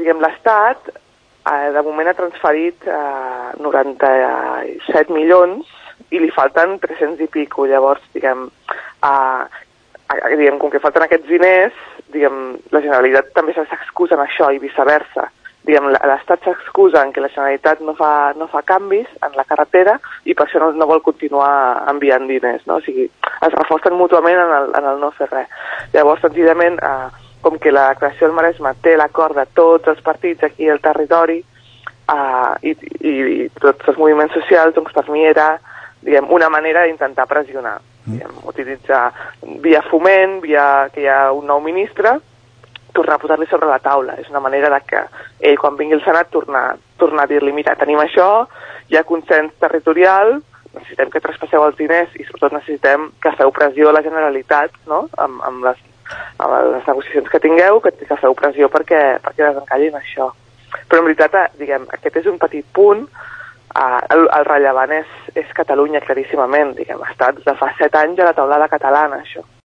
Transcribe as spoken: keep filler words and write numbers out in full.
diguem, l'Estat eh, de moment ha transferit eh, noranta-set milions i li falten tres-cents i pico. Llavors, diguem, eh, eh, diguem, com que falten aquests diners, diguem, la Generalitat també s'excusa en això i viceversa. Diguem, l'Estat s'excusa en que la Generalitat no fa, no fa canvis en la carretera i per això no, no vol continuar enviant diners, no? O sigui, es reforcen mútuament en el, en el no fer res. Llavors, senzillament, eh, com que la creació del Maresme té l'acord de tots els partits aquí al territori eh, i, i, i tots els moviments socials, doncs per mi era, diguem, una manera d'intentar pressionar. Diguem, utilitzar via foment, via que hi ha un nou ministre, tornar a posar-li sobre la taula. És una manera de que ell, quan vingui al Senat, tornar, tornar a dir-li, mira, tenim això, hi ha consens territorial, necessitem que traspasseu els diners i sobretot necessitem que feu pressió a la Generalitat, no?, amb, amb, les, amb les negociacions que tingueu, que, que feu pressió perquè, perquè desencallin això. Però en veritat, diguem, aquest és un petit punt. Uh, el, el rellevant és, és Catalunya, claríssimament. Diguem, ha estat de fa set anys a la taulada catalana, això.